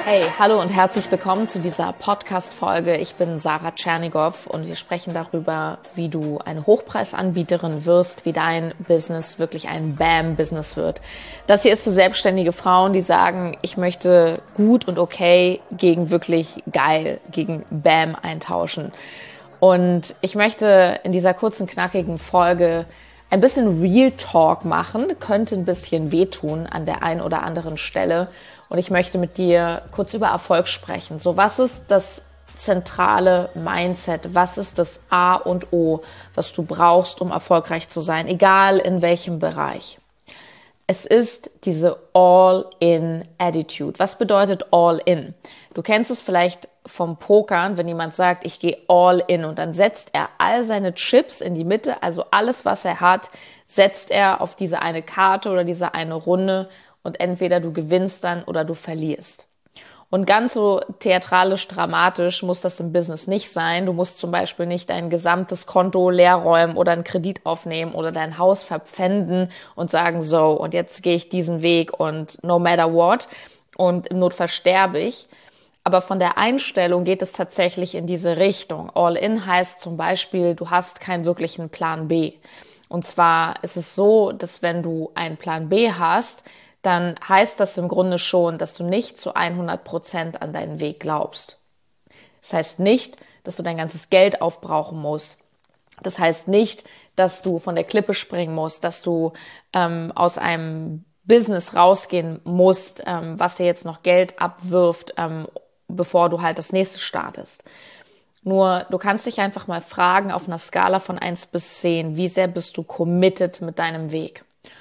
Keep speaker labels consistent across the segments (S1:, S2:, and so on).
S1: Hey, hallo und herzlich willkommen zu dieser Podcast-Folge. Ich bin Sarah Tschernigow und wir sprechen darüber, wie du eine Hochpreisanbieterin wirst, wie dein Business wirklich ein BAM-Business wird. Das hier ist für selbstständige Frauen, die sagen, ich möchte gut und okay gegen wirklich geil, gegen BAM eintauschen. Und ich möchte in dieser kurzen, knackigen Folge ein bisschen Real Talk machen, könnte ein bisschen wehtun an der einen oder anderen Stelle. Und ich möchte mit dir kurz über Erfolg sprechen. So, was ist das zentrale Mindset? Was ist das A und O, was du brauchst, um erfolgreich zu sein, egal in welchem Bereich? Es ist diese All-in-Attitude. Was bedeutet All-in? Du kennst es vielleicht vom Pokern, wenn jemand sagt, ich gehe All-in und dann setzt er all seine Chips in die Mitte, also alles, was er hat, setzt er auf diese eine Karte oder diese eine Runde und entweder du gewinnst dann oder du verlierst. Und ganz so theatralisch, dramatisch muss das im Business nicht sein. Du musst zum Beispiel nicht dein gesamtes Konto leer räumen oder einen Kredit aufnehmen oder dein Haus verpfänden und sagen, so, und jetzt gehe ich diesen Weg und no matter what und im Notfall sterbe ich. Aber von der Einstellung geht es tatsächlich in diese Richtung. All-in heißt zum Beispiel, du hast keinen wirklichen Plan B. Und zwar ist es so, dass wenn du einen Plan B hast, dann heißt das im Grunde schon, dass du nicht zu 100% an deinen Weg glaubst. Das heißt nicht, dass du dein ganzes Geld aufbrauchen musst. Das heißt nicht, dass du von der Klippe springen musst, dass du aus einem Business rausgehen musst, was dir jetzt noch Geld abwirft, bevor du halt das nächste startest. Nur, du kannst dich einfach mal fragen auf einer Skala von 1 bis 10, wie sehr bist du committed mit deinem Weg?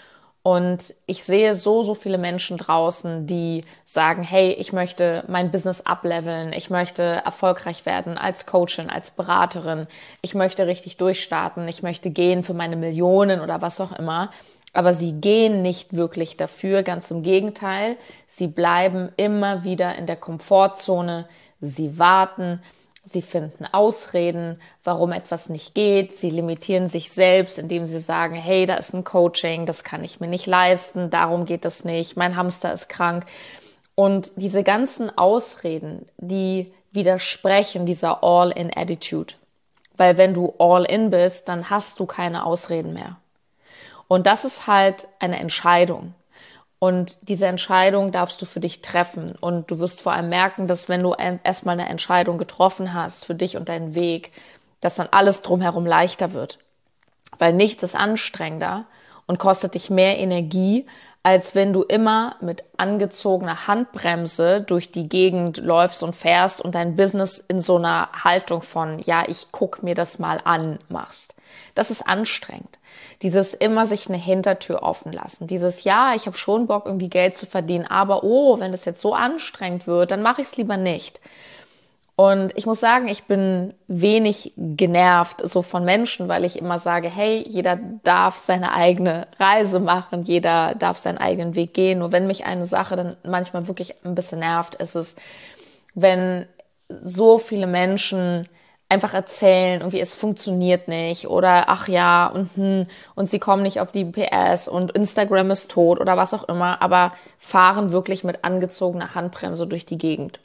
S1: Und ich sehe so viele Menschen draußen, die sagen, hey, ich möchte mein Business upleveln, ich möchte erfolgreich werden als Coachin, als Beraterin, ich möchte richtig durchstarten, ich möchte gehen für meine Millionen oder was auch immer. Aber sie gehen nicht wirklich dafür, ganz im Gegenteil. Sie bleiben immer wieder in der Komfortzone, sie warten, sie finden Ausreden, warum etwas nicht geht. Sie limitieren sich selbst, indem sie sagen, hey, da ist ein Coaching, das kann ich mir nicht leisten, darum geht es nicht, mein Hamster ist krank. Und diese ganzen Ausreden, die widersprechen dieser All-in-Attitude. Weil wenn du All-in bist, dann hast du keine Ausreden mehr. Und das ist halt eine Entscheidung. Und diese Entscheidung darfst du für dich treffen. Und du wirst vor allem merken, dass wenn du erstmal eine Entscheidung getroffen hast für dich und deinen Weg, dass dann alles drumherum leichter wird. Weil nichts ist anstrengender und kostet dich mehr Energie, als wenn du immer mit angezogener Handbremse durch die Gegend läufst und fährst und dein Business in so einer Haltung von, ja, ich guck mir das mal an, machst. Das ist anstrengend. Dieses immer sich eine Hintertür offen lassen. Dieses, ja, ich habe schon Bock, irgendwie Geld zu verdienen, aber oh, wenn das jetzt so anstrengend wird, dann mache ich es lieber nicht. Und ich muss sagen, ich bin wenig genervt so von Menschen, weil ich immer sage, hey, jeder darf seine eigene Reise machen, jeder darf seinen eigenen Weg gehen. Nur wenn mich eine Sache dann manchmal wirklich ein bisschen nervt, ist es, wenn so viele Menschen einfach erzählen, irgendwie es funktioniert nicht oder ach ja und sie kommen nicht auf die PS und Instagram ist tot oder was auch immer, aber fahren wirklich mit angezogener Handbremse durch die Gegend.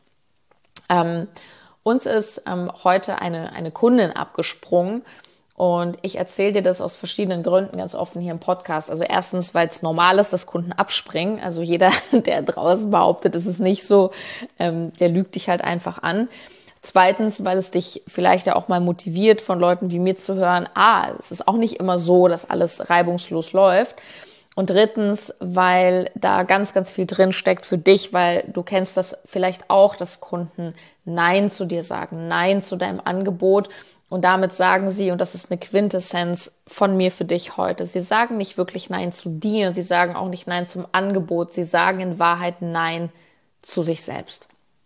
S1: Uns ist heute eine Kundin abgesprungen und ich erzähle dir das aus verschiedenen Gründen ganz offen hier im Podcast. Also erstens, weil es normal ist, dass Kunden abspringen. Also jeder, der draußen behauptet, es ist nicht so, der lügt dich halt einfach an. Zweitens, weil es dich vielleicht ja auch mal motiviert, von Leuten wie mir zu hören, es ist auch nicht immer so, dass alles reibungslos läuft. Und drittens, weil da ganz viel drin steckt für dich, weil du kennst das vielleicht auch, dass Kunden Nein zu dir sagen, Nein zu deinem Angebot. Und damit sagen sie, und das ist eine Quintessenz von mir für dich heute, sie sagen nicht wirklich Nein zu dir, sie sagen auch nicht Nein zum Angebot, sie sagen in Wahrheit Nein zu sich selbst.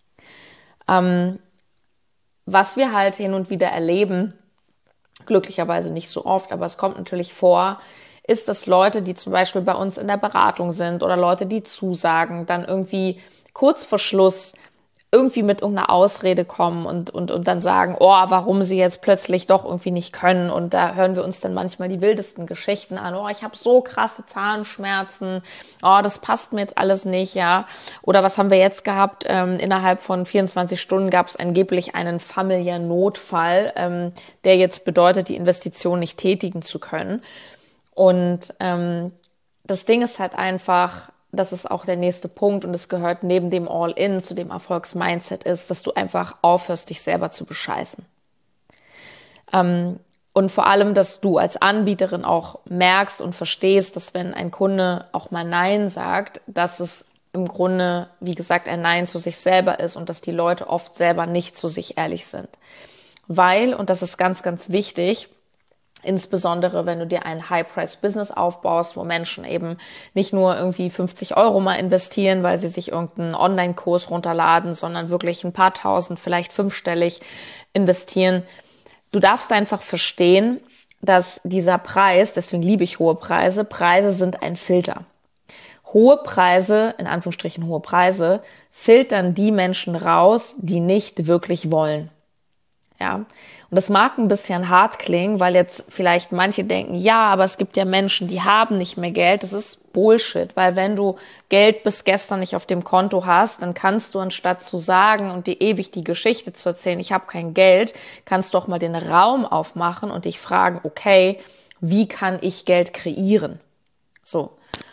S1: Was wir halt hin und wieder erleben, glücklicherweise nicht so oft, aber es kommt natürlich vor, ist, dass Leute, die zum Beispiel bei uns in der Beratung sind oder Leute, die zusagen, dann irgendwie kurz vor Schluss irgendwie mit irgendeiner Ausrede kommen und dann sagen, oh, warum sie jetzt plötzlich doch irgendwie nicht können. Und da hören wir uns dann manchmal die wildesten Geschichten an. Oh, ich habe so krasse Zahnschmerzen. Oh, das passt mir jetzt alles nicht, ja. Oder was haben wir jetzt gehabt? Innerhalb von 24 Stunden gab es angeblich einen familiären Notfall, der jetzt bedeutet, die Investition nicht tätigen zu können. Und das Ding ist halt einfach, das ist auch der nächste Punkt und es gehört neben dem All-In zu dem Erfolgsmindset ist, dass du einfach aufhörst, dich selber zu bescheißen. Und vor allem, dass du als Anbieterin auch merkst und verstehst, dass wenn ein Kunde auch mal Nein sagt, dass es im Grunde, wie gesagt, ein Nein zu sich selber ist und dass die Leute oft selber nicht zu sich ehrlich sind. Weil, und das ist ganz, ganz wichtig, insbesondere wenn du dir ein High-Price-Business aufbaust, wo Menschen eben nicht nur irgendwie 50 Euro mal investieren, weil sie sich irgendeinen Online-Kurs runterladen, sondern wirklich ein paar tausend, vielleicht fünfstellig investieren. Du darfst einfach verstehen, dass dieser Preis, deswegen liebe ich hohe Preise, Preise sind ein Filter. Hohe Preise, in Anführungsstrichen hohe Preise, filtern die Menschen raus, die nicht wirklich wollen. Ja, und das mag ein bisschen hart klingen, weil jetzt vielleicht manche denken, ja, aber es gibt ja Menschen, die haben nicht mehr Geld. Das ist Bullshit, weil wenn du Geld bis gestern nicht auf dem Konto hast, dann kannst du anstatt zu sagen und dir ewig die Geschichte zu erzählen, ich habe kein Geld, kannst doch mal den Raum aufmachen und dich fragen, okay, wie kann ich Geld kreieren? So.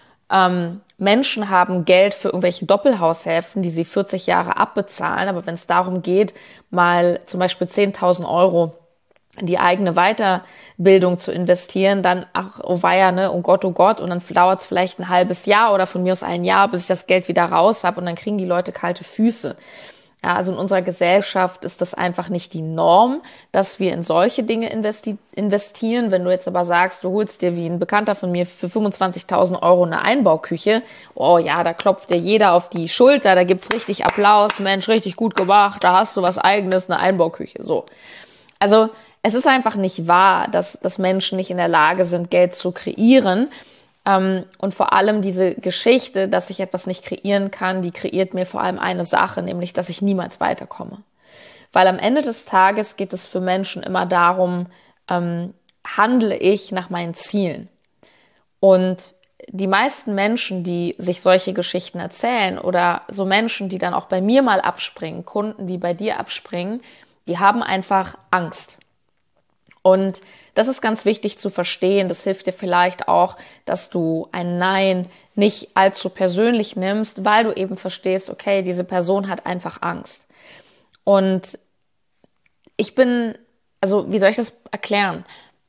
S1: Menschen haben Geld für irgendwelche Doppelhaushälften, die sie 40 Jahre abbezahlen. Aber wenn es darum geht, mal zum Beispiel 10.000 Euro in die eigene Weiterbildung zu investieren, dann, ach, oh weia, ne, oh Gott, und dann dauert es vielleicht ein halbes Jahr oder von mir aus ein Jahr, bis ich das Geld wieder raus habe und dann kriegen die Leute kalte Füße. Ja, also in unserer Gesellschaft ist das einfach nicht die Norm, dass wir in solche Dinge investieren. Wenn du jetzt aber sagst, du holst dir wie ein Bekannter von mir für 25.000 Euro eine Einbauküche, oh ja, da klopft dir jeder auf die Schulter, da gibt's richtig Applaus, Mensch, richtig gut gemacht, da hast du was Eigenes, eine Einbauküche, so. Also es ist einfach nicht wahr, dass Menschen nicht in der Lage sind, Geld zu kreieren. Und vor allem diese Geschichte, dass ich etwas nicht kreieren kann, die kreiert mir vor allem eine Sache, nämlich, dass ich niemals weiterkomme. Weil am Ende des Tages geht es für Menschen immer darum, handle ich nach meinen Zielen? Und die meisten Menschen, die sich solche Geschichten erzählen oder so Menschen, die dann auch bei mir mal abspringen, Kunden, die bei dir abspringen, die haben einfach Angst. Und das ist ganz wichtig zu verstehen. Das hilft dir vielleicht auch, dass du ein Nein nicht allzu persönlich nimmst, weil du eben verstehst, okay, diese Person hat einfach Angst. Und wie soll ich das erklären?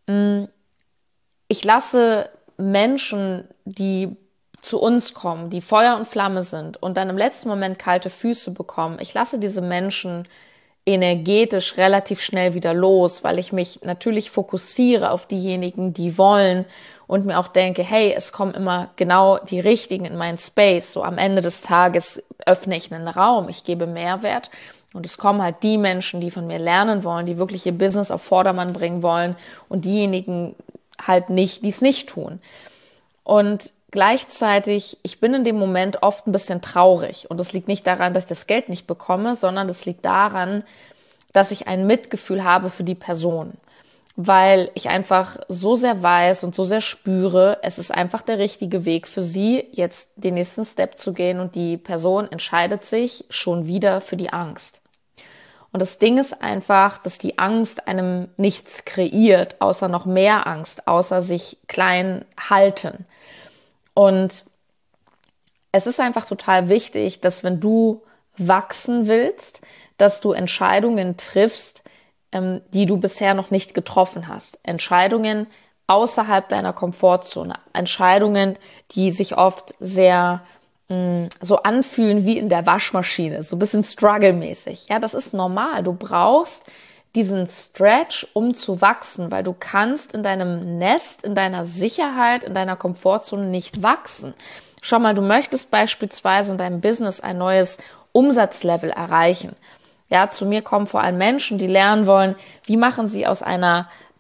S1: Ich lasse Menschen, die zu uns kommen, die Feuer und Flamme sind und dann im letzten Moment kalte Füße bekommen, ich lasse diese Menschen energetisch relativ schnell wieder los, weil ich mich natürlich fokussiere auf diejenigen, die wollen und mir auch denke, hey, es kommen immer genau die Richtigen in meinen Space. So am Ende des Tages öffne ich einen Raum, ich gebe Mehrwert und es kommen halt die Menschen, die von mir lernen wollen, die wirklich ihr Business auf Vordermann bringen wollen und diejenigen halt nicht, die es nicht tun. Und gleichzeitig, ich bin in dem Moment oft ein bisschen traurig. Und das liegt nicht daran, dass ich das Geld nicht bekomme, sondern das liegt daran, dass ich ein Mitgefühl habe für die Person. Weil ich einfach so sehr weiß und so sehr spüre, es ist einfach der richtige Weg für sie, jetzt den nächsten Step zu gehen. Und die Person entscheidet sich schon wieder für die Angst. Und das Ding ist einfach, dass die Angst einem nichts kreiert, außer noch mehr Angst, außer sich klein halten. Und es ist einfach total wichtig, dass wenn du wachsen willst, dass du Entscheidungen triffst, die du bisher noch nicht getroffen hast. Entscheidungen außerhalb deiner Komfortzone. Entscheidungen, die sich oft sehr so anfühlen wie in der Waschmaschine, so ein bisschen struggle-mäßig. Ja, das ist normal. Du brauchst diesen Stretch, um zu wachsen, weil du kannst in deinem Nest, in deiner Sicherheit, in deiner Komfortzone nicht wachsen. Schau mal, du möchtest beispielsweise in deinem Business ein neues Umsatzlevel erreichen. Ja, zu mir kommen vor allem Menschen, die lernen wollen, wie machen sie aus einer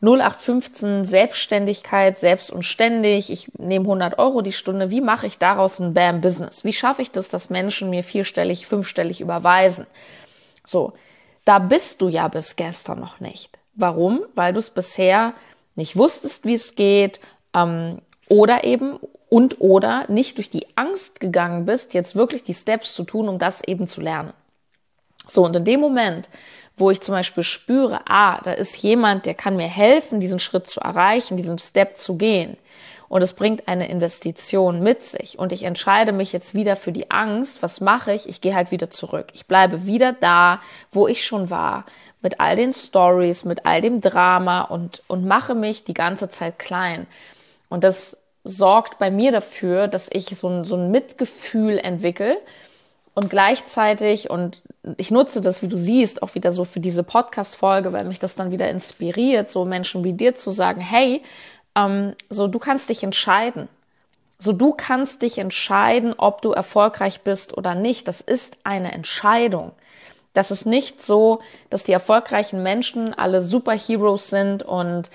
S1: 0815 Selbstständigkeit, selbst und ständig, ich nehme 100 Euro die Stunde, wie mache ich daraus ein BAM-Business? Wie schaffe ich das, dass Menschen mir 4-stellig, 5-stellig überweisen? So, da bist du ja bis gestern noch nicht. Warum? Weil du es bisher nicht wusstest, wie es geht, oder eben oder nicht durch die Angst gegangen bist, jetzt wirklich die Steps zu tun, um das eben zu lernen. So, und in dem Moment, wo ich zum Beispiel spüre, da ist jemand, der kann mir helfen, diesen Schritt zu erreichen, diesen Step zu gehen, und es bringt eine Investition mit sich und ich entscheide mich jetzt wieder für die Angst, was mache ich? Ich gehe halt wieder zurück. Ich bleibe wieder da, wo ich schon war, mit all den Stories, mit all dem Drama und mache mich die ganze Zeit klein. Und das sorgt bei mir dafür, dass ich so ein Mitgefühl entwickle und gleichzeitig, und ich nutze das, wie du siehst, auch wieder so für diese Podcast-Folge, weil mich das dann wieder inspiriert, so Menschen wie dir zu sagen, hey, so du kannst dich entscheiden. So du kannst dich entscheiden, ob du erfolgreich bist oder nicht. Das ist eine Entscheidung. Das ist nicht so, dass die erfolgreichen Menschen alle Superheroes sind und,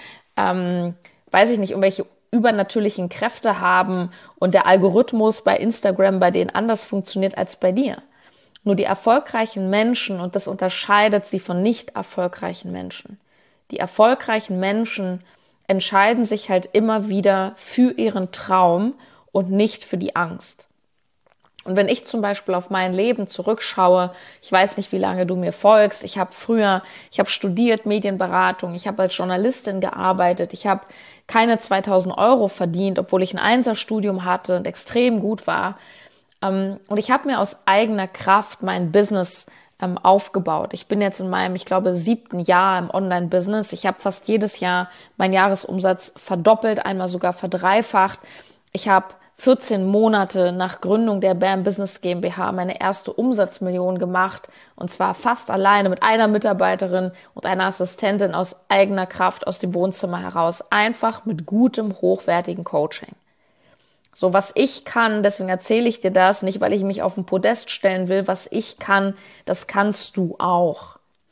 S1: weiß ich nicht, irgendwelche übernatürlichen Kräfte haben und der Algorithmus bei Instagram bei denen anders funktioniert als bei dir. Nur die erfolgreichen Menschen, und das unterscheidet sie von nicht erfolgreichen Menschen. Die erfolgreichen Menschen entscheiden sich halt immer wieder für ihren Traum und nicht für die Angst. Und wenn ich zum Beispiel auf mein Leben zurückschaue, ich weiß nicht, wie lange du mir folgst, ich habe studiert Medienberatung, ich habe als Journalistin gearbeitet, ich habe keine 2000 Euro verdient, obwohl ich ein Einserstudium hatte und extrem gut war. Und ich habe mir aus eigener Kraft mein Business aufgebaut. Ich bin jetzt in meinem, ich glaube, 7. Jahr im Online-Business. Ich habe fast jedes Jahr meinen Jahresumsatz verdoppelt, einmal sogar verdreifacht. Ich habe 14 Monate nach Gründung der BAM Business GmbH meine erste Umsatzmillion gemacht, und zwar fast alleine mit einer Mitarbeiterin und einer Assistentin aus eigener Kraft aus dem Wohnzimmer heraus, einfach mit gutem, hochwertigen Coaching. So, was ich kann, deswegen erzähle ich dir das, nicht weil ich mich auf den Podest stellen will, was ich kann, das kannst du auch.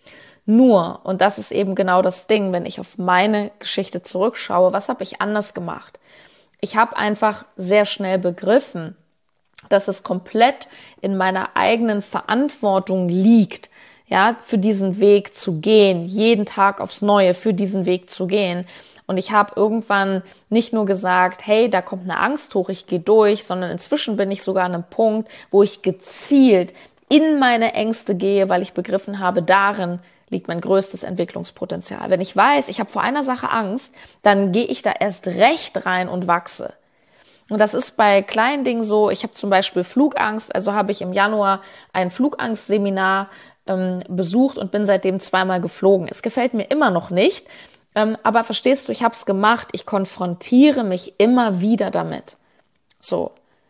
S1: Nur, und das ist eben genau das Ding, wenn ich auf meine Geschichte zurückschaue, was habe ich anders gemacht? Ich habe einfach sehr schnell begriffen, dass es komplett in meiner eigenen Verantwortung liegt, ja, für diesen Weg zu gehen, jeden Tag aufs Neue für diesen Weg zu gehen. Und ich habe irgendwann nicht nur gesagt, hey, da kommt eine Angst hoch, ich gehe durch, sondern inzwischen bin ich sogar an einem Punkt, wo ich gezielt in meine Ängste gehe, weil ich begriffen habe, darin liegt mein größtes Entwicklungspotenzial. Wenn ich weiß, ich habe vor einer Sache Angst, dann gehe ich da erst recht rein und wachse. Und das ist bei kleinen Dingen so. Ich habe zum Beispiel Flugangst, also habe ich im Januar ein Flugangstseminar besucht und bin seitdem 2-mal geflogen. Es gefällt mir immer noch nicht, aber verstehst du, ich habe es gemacht. Ich konfrontiere mich immer wieder damit. So.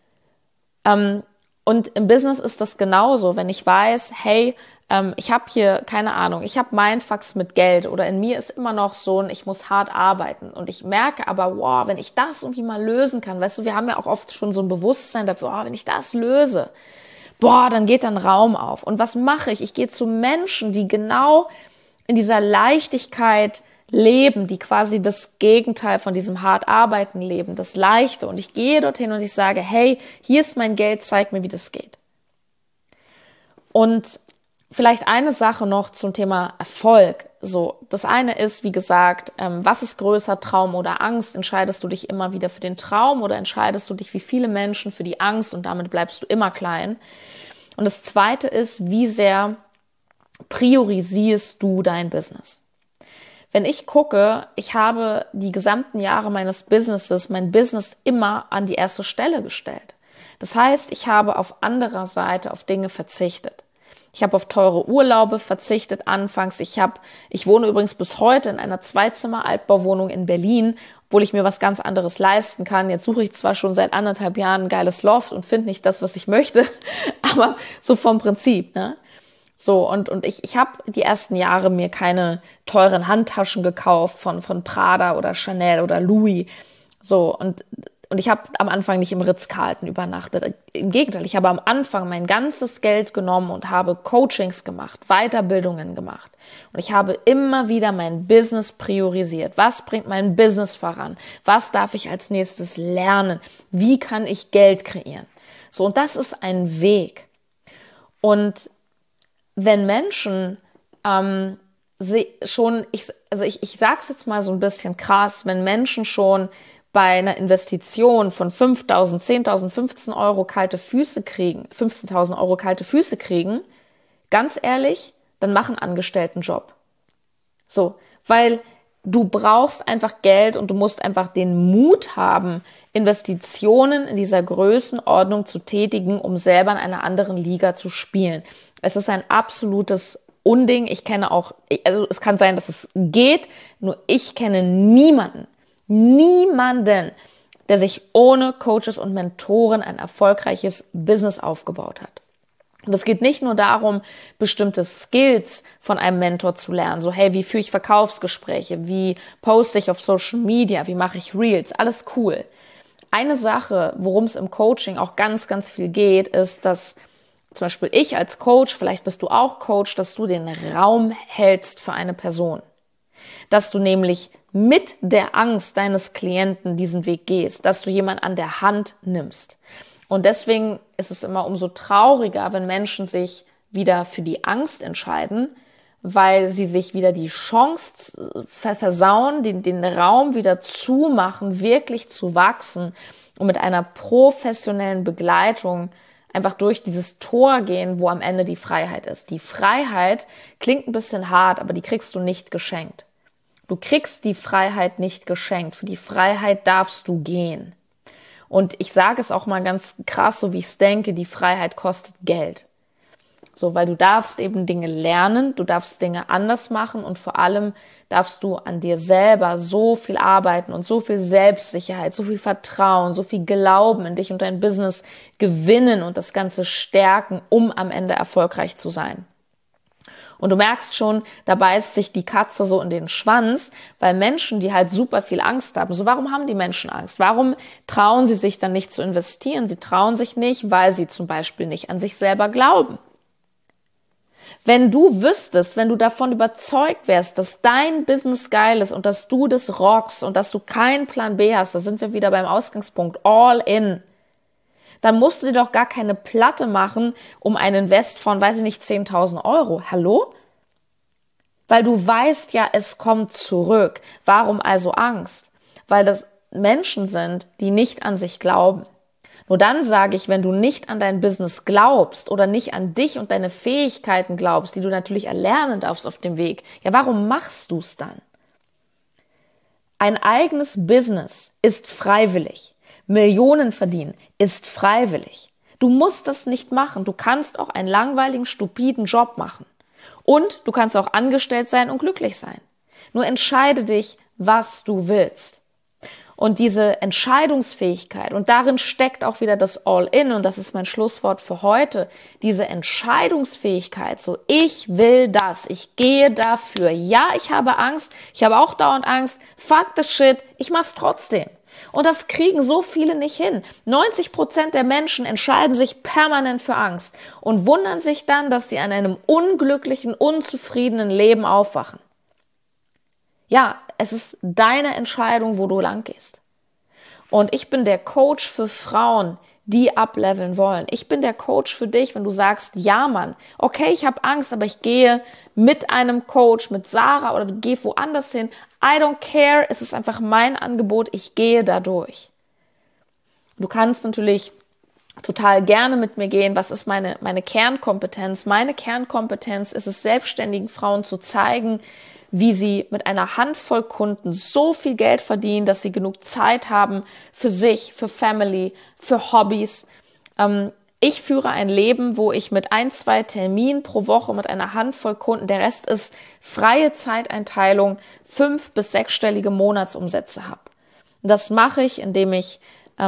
S1: Und im Business ist das genauso, wenn ich weiß, hey, ich habe hier, keine Ahnung, ich habe Mindfucks mit Geld oder in mir ist immer noch so ein, ich muss hart arbeiten. Und ich merke aber, wow, wenn ich das irgendwie mal lösen kann, weißt du, wir haben ja auch oft schon so ein Bewusstsein dafür, wenn ich das löse, dann geht dann Raum auf. Und was mache ich? Ich gehe zu Menschen, die genau in dieser Leichtigkeit leben, die quasi das Gegenteil von diesem hart arbeiten leben, das Leichte. Und ich gehe dorthin und ich sage, hey, hier ist mein Geld, zeig mir, wie das geht. Und vielleicht eine Sache noch zum Thema Erfolg. So, das eine ist, wie gesagt, was ist größer, Traum oder Angst? Entscheidest du dich immer wieder für den Traum oder entscheidest du dich wie viele Menschen für die Angst und damit bleibst du immer klein? Und das zweite ist, wie sehr priorisierst du dein Business? Wenn ich gucke, ich habe die gesamten Jahre meines Businesses, mein Business immer an die erste Stelle gestellt. Das heißt, ich habe auf anderer Seite auf Dinge verzichtet. Ich habe auf teure Urlaube verzichtet anfangs. Ich wohne übrigens bis heute in einer 2-Zimmer-Altbauwohnung in Berlin, obwohl ich mir was ganz anderes leisten kann. Jetzt suche ich zwar schon seit 1,5 Jahren ein geiles Loft und finde nicht das, was ich möchte, aber so vom Prinzip, ne? So, und ich habe die ersten Jahre mir keine teuren Handtaschen gekauft von Prada oder Chanel oder Louis. So, und Und ich habe am Anfang nicht im Ritz-Carlton übernachtet. Im Gegenteil, ich habe am Anfang mein ganzes Geld genommen und habe Coachings gemacht, Weiterbildungen gemacht. Und ich habe immer wieder mein Business priorisiert. Was bringt mein Business voran? Was darf ich als nächstes lernen? Wie kann ich Geld kreieren? So, und das ist ein Weg. Und wenn Menschen ich sage es jetzt mal so ein bisschen krass, wenn Menschen schon bei einer Investition von 5.000, 10.000, 15 Euro kalte Füße kriegen, 15.000 Euro kalte Füße kriegen, ganz ehrlich, dann mach einen Angestelltenjob. So, weil du brauchst einfach Geld und du musst einfach den Mut haben, Investitionen in dieser Größenordnung zu tätigen, um selber in einer anderen Liga zu spielen. Es ist ein absolutes Unding. Ich kenne auch, also es kann sein, dass es geht, nur ich kenne niemanden, der sich ohne Coaches und Mentoren ein erfolgreiches Business aufgebaut hat. Und es geht nicht nur darum, bestimmte Skills von einem Mentor zu lernen. So, hey, wie führe ich Verkaufsgespräche? Wie poste ich auf Social Media? Wie mache ich Reels? Alles cool. Eine Sache, worum es im Coaching auch ganz, ganz viel geht, ist, dass zum Beispiel ich als Coach, vielleicht bist du auch Coach, dass du den Raum hältst für eine Person. Dass du nämlich mit der Angst deines Klienten diesen Weg gehst, dass du jemanden an der Hand nimmst. Und deswegen ist es immer umso trauriger, wenn Menschen sich wieder für die Angst entscheiden, weil sie sich wieder die Chance versauen, den Raum wieder zumachen, wirklich zu wachsen und mit einer professionellen Begleitung einfach durch dieses Tor gehen, wo am Ende die Freiheit ist. Die Freiheit klingt ein bisschen hart, aber die kriegst du nicht geschenkt. Du kriegst die Freiheit nicht geschenkt. Für die Freiheit darfst du gehen. Und ich sage es auch mal ganz krass, so wie ich es denke, die Freiheit kostet Geld. So, weil du darfst eben Dinge lernen, du darfst Dinge anders machen und vor allem darfst du an dir selber so viel arbeiten und so viel Selbstsicherheit, so viel Vertrauen, so viel Glauben in dich und dein Business gewinnen und das Ganze stärken, um am Ende erfolgreich zu sein. Und du merkst schon, da beißt sich die Katze so in den Schwanz, weil Menschen, die halt super viel Angst haben, so warum haben die Menschen Angst? Warum trauen sie sich dann nicht zu investieren? Sie trauen sich nicht, weil sie zum Beispiel nicht an sich selber glauben. Wenn du wüsstest, wenn du davon überzeugt wärst, dass dein Business geil ist und dass du das rockst und dass du keinen Plan B hast, da sind wir wieder beim Ausgangspunkt, all in, dann musst du dir doch gar keine Platte machen um einen Invest von, weiß ich nicht, 10.000 Euro. Hallo? Weil du weißt ja, es kommt zurück. Warum also Angst? Weil das Menschen sind, die nicht an sich glauben. Nur dann sage ich, wenn du nicht an dein Business glaubst oder nicht an dich und deine Fähigkeiten glaubst, die du natürlich erlernen darfst auf dem Weg, ja, warum machst du es dann? Ein eigenes Business ist freiwillig. Millionen verdienen ist freiwillig. Du musst das nicht machen. Du kannst auch einen langweiligen, stupiden Job machen. Und du kannst auch angestellt sein und glücklich sein. Nur entscheide dich, was du willst. Und diese Entscheidungsfähigkeit, und darin steckt auch wieder das All-In, und das ist mein Schlusswort für heute, diese Entscheidungsfähigkeit, so ich will das, ich gehe dafür. Ja, ich habe Angst, ich habe auch dauernd Angst, fuck the shit, ich mach's trotzdem. Und das kriegen so viele nicht hin. 90% der Menschen entscheiden sich permanent für Angst und wundern sich dann, dass sie an einem unglücklichen, unzufriedenen Leben aufwachen. Ja, es ist deine Entscheidung, wo du lang gehst. Und ich bin der Coach für Frauen, die upleveln wollen. Ich bin der Coach für dich, wenn du sagst, ja Mann, okay, ich habe Angst, aber ich gehe mit einem Coach, mit Sarah oder gehe woanders hin. I don't care, es ist einfach mein Angebot, ich gehe da durch. Du kannst natürlich total gerne mit mir gehen, was ist meine Kernkompetenz? Meine Kernkompetenz ist es, selbstständigen Frauen zu zeigen, wie sie mit einer Handvoll Kunden so viel Geld verdienen, dass sie genug Zeit haben für sich, für Family, für Hobbys. Ich führe ein Leben, wo ich mit 1, 2 Terminen pro Woche mit einer Handvoll Kunden, der Rest ist freie Zeiteinteilung, 5- bis 6-stellige Monatsumsätze habe. Das mache ich, indem ich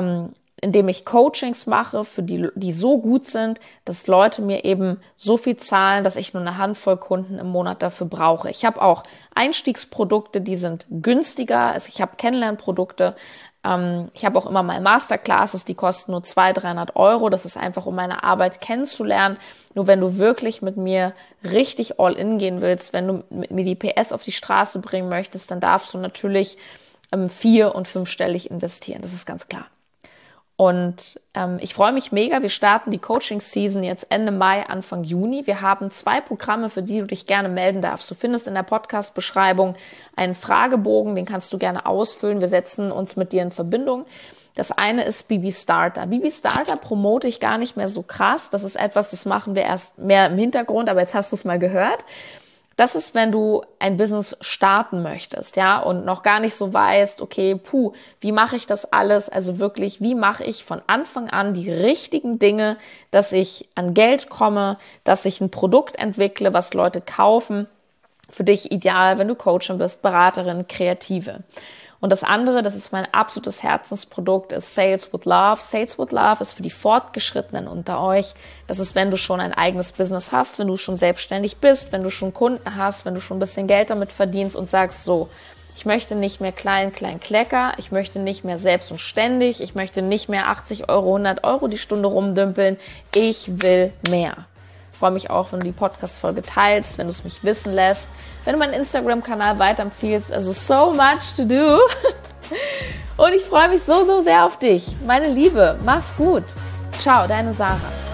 S1: Coachings mache, für die so gut sind, dass Leute mir eben so viel zahlen, dass ich nur eine Handvoll Kunden im Monat dafür brauche. Ich habe auch Einstiegsprodukte, die sind günstiger. Also ich habe Kennenlernprodukte, Ich habe auch immer mal Masterclasses, die kosten nur 200-300 Euro. Das ist einfach, um meine Arbeit kennenzulernen. Nur wenn du wirklich mit mir richtig all in gehen willst, wenn du mit mir die PS auf die Straße bringen möchtest, dann darfst du natürlich 4- und 5-stellig investieren. Das ist ganz klar. Und ich freue mich mega. Wir starten die Coaching-Season jetzt Ende Mai, Anfang Juni. Wir haben 2 Programme, für die du dich gerne melden darfst. Du findest in der Podcast-Beschreibung einen Fragebogen, den kannst du gerne ausfüllen. Wir setzen uns mit dir in Verbindung. Das eine ist Bibi Starter. Bibi Starter promote ich gar nicht mehr so krass. Das ist etwas, das machen wir erst mehr im Hintergrund, aber jetzt hast du es mal gehört. Das ist, wenn du ein Business starten möchtest, ja, und noch gar nicht so weißt, okay, wie mache ich das alles? Also wirklich, wie mache ich von Anfang an die richtigen Dinge, dass ich an Geld komme, dass ich ein Produkt entwickle, was Leute kaufen. Für dich ideal, wenn du Coachin bist, Beraterin, Kreative. Und das andere, das ist mein absolutes Herzensprodukt, ist Sales with Love. Sales with Love ist für die Fortgeschrittenen unter euch. Das ist, wenn du schon ein eigenes Business hast, wenn du schon selbstständig bist, wenn du schon Kunden hast, wenn du schon ein bisschen Geld damit verdienst und sagst so, ich möchte nicht mehr klein, klecker, ich möchte nicht mehr selbst und ständig, ich möchte nicht mehr 80 Euro, 100 Euro die Stunde rumdümpeln, ich will mehr. Ich freue mich auch, wenn du die Podcast-Folge teilst, wenn du es mich wissen lässt, wenn du meinen Instagram-Kanal weiterempfiehlst. Also so much to do. Und ich freue mich so sehr auf dich. Meine Liebe, mach's gut. Ciao, deine Sarah.